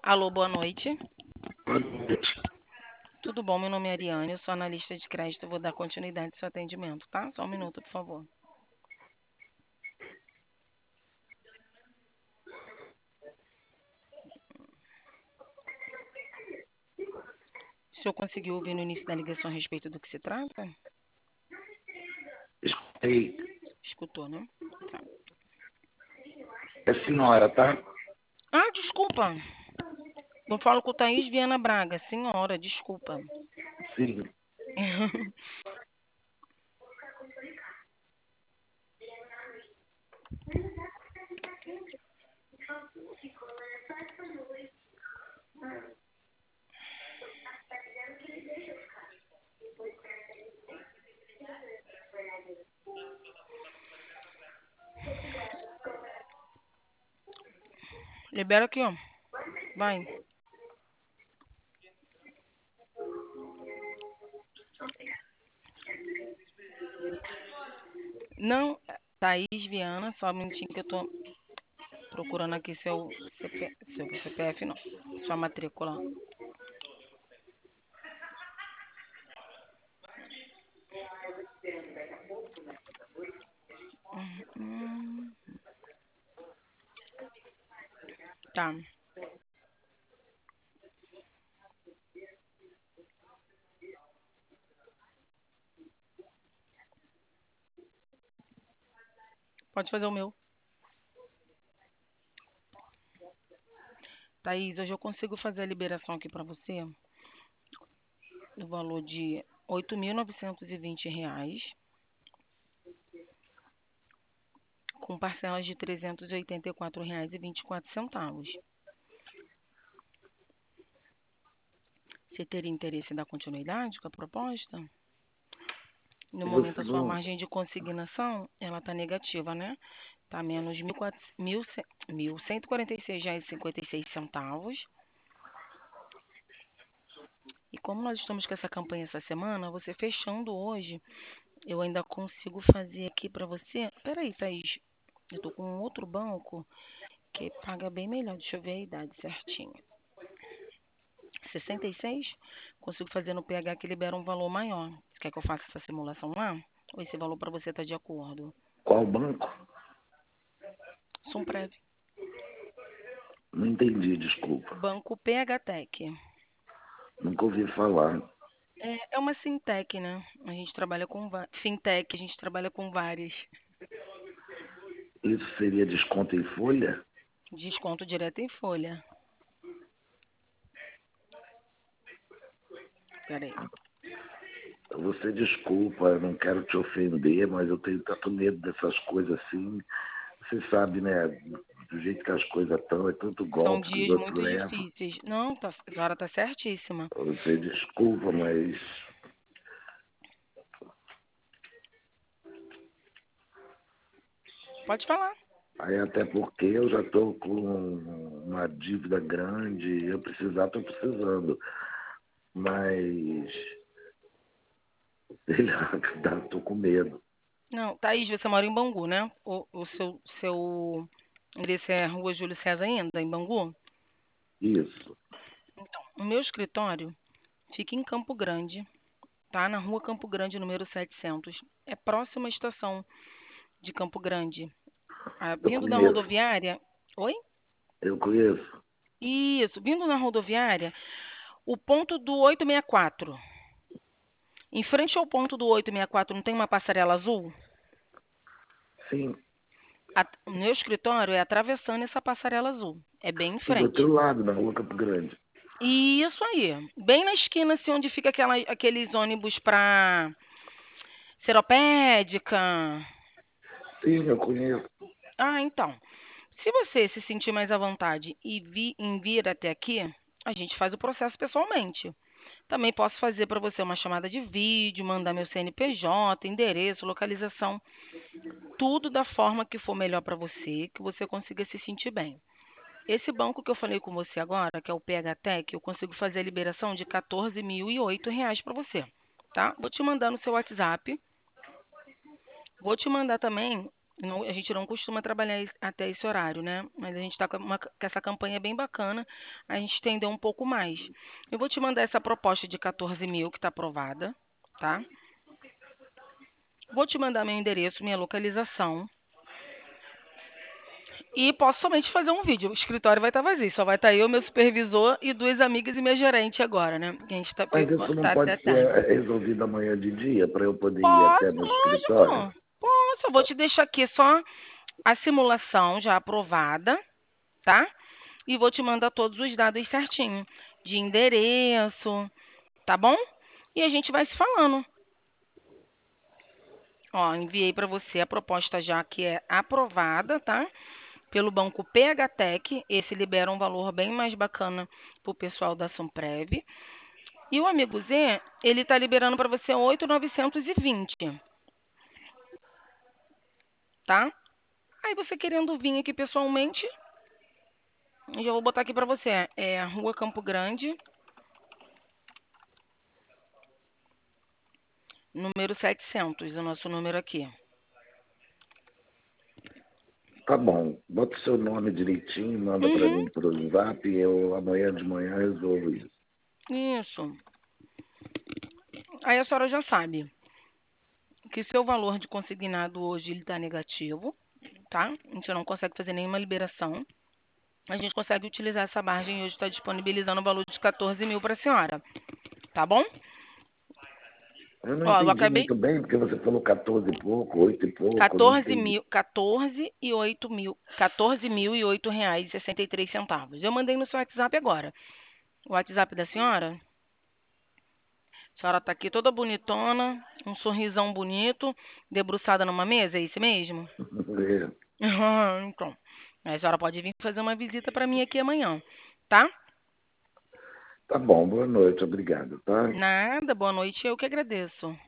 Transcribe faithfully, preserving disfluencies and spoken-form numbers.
Alô, boa noite. Boa noite. Tudo bom? Meu nome é Ariane, eu sou analista de crédito. Eu vou dar continuidade ao seu atendimento, tá? Só um minuto, por favor. O senhor conseguiu ouvir no início da ligação a respeito do que se trata? Escutei. Escutou, né? Tá. É senhora, tá? Ah, desculpa. Eu falo com o Thaís Viana Braga. Senhora, desculpa. Sim. Libera aqui, ó. Vai. Não, Thaís Viana, só um minutinho que eu tô procurando aqui seu C P, seu C P F, não. Sua matrícula. Hum, tá. Pode fazer o meu. Thaís, hoje eu consigo fazer a liberação aqui para você no valor de oito mil novecentos e vinte reais, com parcelas de trezentos e oitenta e quatro reais e vinte e quatro centavos. Você teria interesse em dar continuidade com a proposta? No momento, Você a sua não. margem de consignação, ela está negativa, né? Está menos mil cento e quarenta e seis reais e cinquenta e seis centavos. E como nós estamos com essa campanha essa semana, você fechando hoje, eu ainda consigo fazer aqui para você. Peraí, Thaís, eu tô com um outro banco que paga bem melhor. Deixa eu ver a idade certinho. sessenta e seis, consigo fazer no P H que libera um valor maior. Você quer que eu faça essa simulação lá? Ou esse valor para você tá de acordo? Qual banco? Sumprev. Não entendi, desculpa. Banco P H Tech. Nunca ouvi falar. É, é uma fintech, né? A gente trabalha com va- fintech, a gente trabalha com várias. Isso seria desconto em folha? Desconto direto em folha. Peraí. Você desculpa, eu não quero te ofender, mas eu tenho tanto medo dessas coisas assim. Você sabe, né? Do jeito que as coisas estão, é tanto São golpe que os dias outros muito levam. difíceis. Não, tá, a senhora tá certíssima. Você desculpa, mas Pode falar. aí até porque eu já estou com uma dívida grande, eu precisar, estou precisando. Mas sei lá, estou com medo. Não, Thaís, você mora em Bangu, né? O, o seu, seu endereço é Rua Júlio César ainda, em Bangu? Isso. O meu escritório fica em Campo Grande, tá? Na Rua Campo Grande, número setecentos. É próximo à estação de Campo Grande. Ah, Eu vindo da conheço. rodoviária. Oi? Eu conheço. Isso, vindo na rodoviária, o ponto do oito seis quatro. Em frente ao ponto do oito seis quatro não tem uma passarela azul? Sim. A- o meu escritório é atravessando essa passarela azul. É bem em Do frente. outro lado, na rua Campo Grande. Isso aí. Bem na esquina, assim, onde fica aquela, aqueles ônibus para Seropédica. Sim, eu conheço. Ah, então. Se você se sentir mais à vontade e vi, em vir até aqui, a gente faz o processo pessoalmente. Também posso fazer para você uma chamada de vídeo, mandar meu C N P J, endereço, localização, tudo da forma que for melhor para você, que você consiga se sentir bem. Esse banco que eu falei com você agora, que é o P H Tech, eu consigo fazer a liberação de quatorze mil e oito reais para você, tá? Vou te mandar no seu WhatsApp. Vou te mandar também Não- a gente não costuma trabalhar es- até esse horário, né? Mas a gente está com, uma- com essa campanha bem bacana. A gente estendeu um pouco mais. Eu vou te mandar essa proposta de quatorze mil que está aprovada, tá? Vou te mandar meu endereço, minha localização. E posso somente fazer um vídeo. O escritório vai estar vazio. Só vai estar eu, meu supervisor e duas amigas e minha gerente agora, né? Que a gente tá, Mas isso não tá até pode ser tarde. eh, resolvido amanhã de dia para eu poder ir até Posso, no escritório? lógico. Posso. Eu vou te deixar aqui só a simulação já aprovada, tá? E vou te mandar todos os dados certinho, de endereço, tá bom? E a gente vai se falando. Ó, enviei para você a proposta já que é aprovada, tá? Pelo banco P H Tech. Esse libera um valor bem mais bacana pro pessoal da Sumprev. E o Amigo Z, ele tá liberando para você oito mil novecentos e vinte, tá? Aí você querendo vir aqui pessoalmente, eu já vou botar aqui para você. É Rua Campo Grande, número setecentos, o nosso número aqui. Tá bom, bota o seu nome direitinho, manda para Uhum, mim pro zap e eu amanhã de manhã resolvo isso. isso. Aí a senhora já sabe que seu valor de consignado hoje ele está negativo, tá? A gente não consegue fazer nenhuma liberação. A gente consegue utilizar essa margem e hoje está disponibilizando o valor de quatorze mil para a senhora, tá bom? Eu não Ó, eu entendi acabei muito bem, porque você falou quatorze e pouco, oito e pouco, eu não quatorze entendi. mil, quatorze e oito mil, quatorze mil e oito reais e sessenta e três centavos. Eu mandei no seu WhatsApp agora. O WhatsApp da senhora? A senhora tá aqui toda bonitona, um sorrisão bonito, debruçada numa mesa, é isso mesmo? É, Então, a senhora pode vir fazer uma visita para mim aqui amanhã, tá? tá bom, boa noite, obrigado, tá? Nada, boa noite, eu que agradeço.